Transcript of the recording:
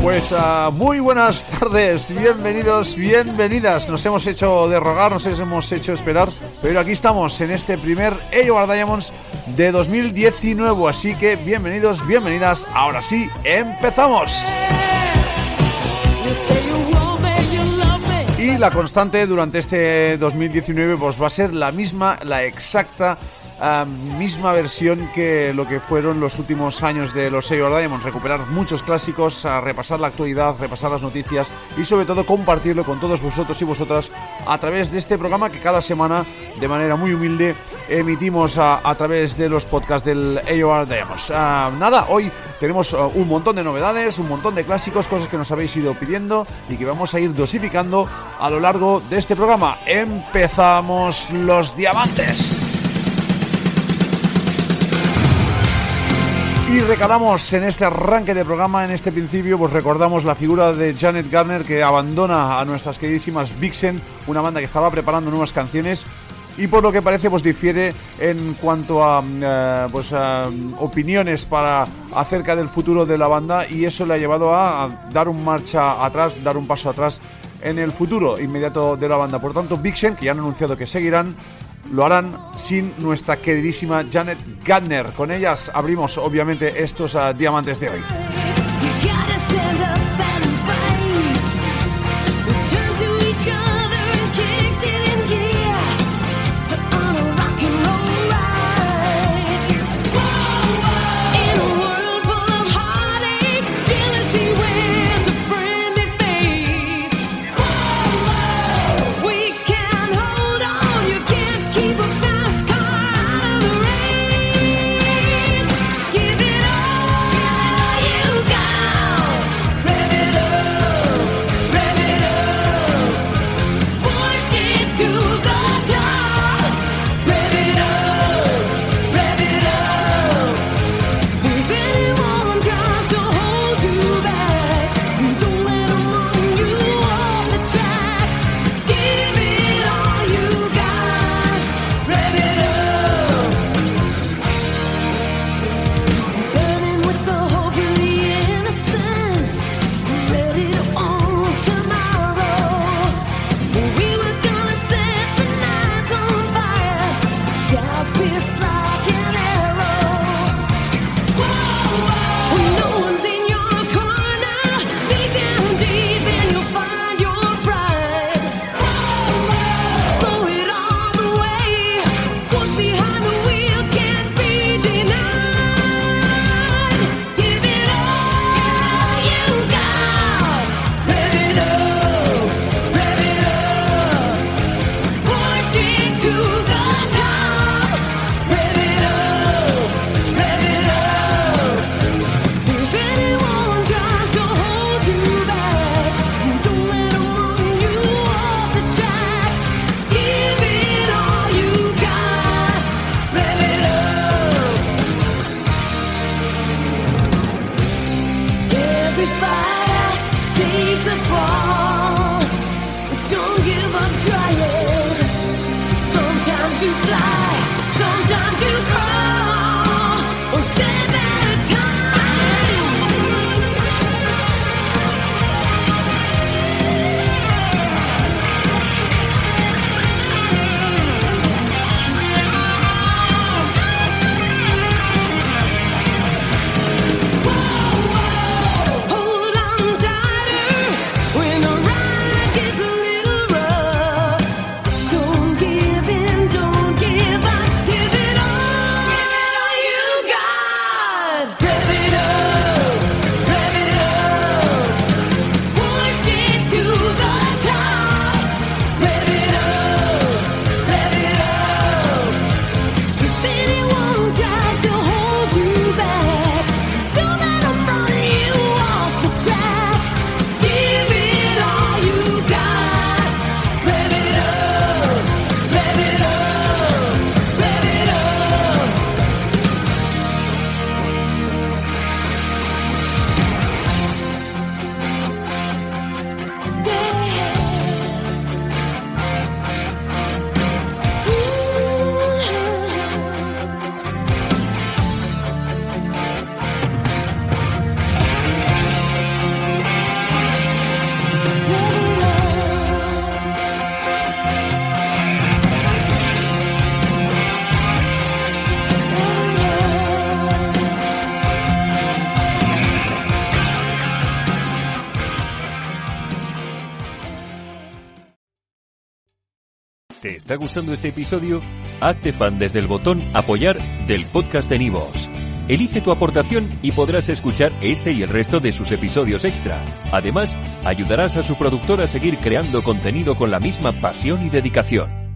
Pues muy buenas tardes, bienvenidos, bienvenidas. Nos hemos hecho de rogar, nos hemos hecho esperar, pero aquí estamos en este primer AOR Diamonds de 2019, así que bienvenidos, bienvenidas. Ahora sí, empezamos. Y la constante durante este 2019 pues va a ser la misma, la exacta misma versión que lo que fueron los últimos años de los AOR Diamonds. Recuperar muchos clásicos, repasar la actualidad, repasar las noticias y sobre todo compartirlo con todos vosotros y vosotras a través de este programa que cada semana de manera muy humilde emitimos a través de los podcasts del AOR Diamonds. Hoy tenemos un montón de novedades, un montón de clásicos, cosas que nos habéis ido pidiendo y que vamos a ir dosificando a lo largo de este programa. Empezamos los diamantes. Y recalamos en este arranque de programa, en este principio, pues recordamos la figura de Janet Garner, que abandona a nuestras queridísimas Vixen, una banda que estaba preparando nuevas canciones y por lo que parece pues difiere en cuanto a opiniones acerca del futuro de la banda, y eso le ha llevado a dar un paso atrás en el futuro inmediato de la banda. Por tanto, Vixen, que ya han anunciado que seguirán, lo harán sin nuestra queridísima Janet Garner. Con ellas abrimos obviamente estos diamantes de hoy. Give it all. ¿Te está gustando este episodio? Hazte fan desde el botón Apoyar del podcast de Nivos. Elige tu aportación y podrás escuchar este y el resto de sus episodios extra. Además, ayudarás a su productor a seguir creando contenido con la misma pasión y dedicación.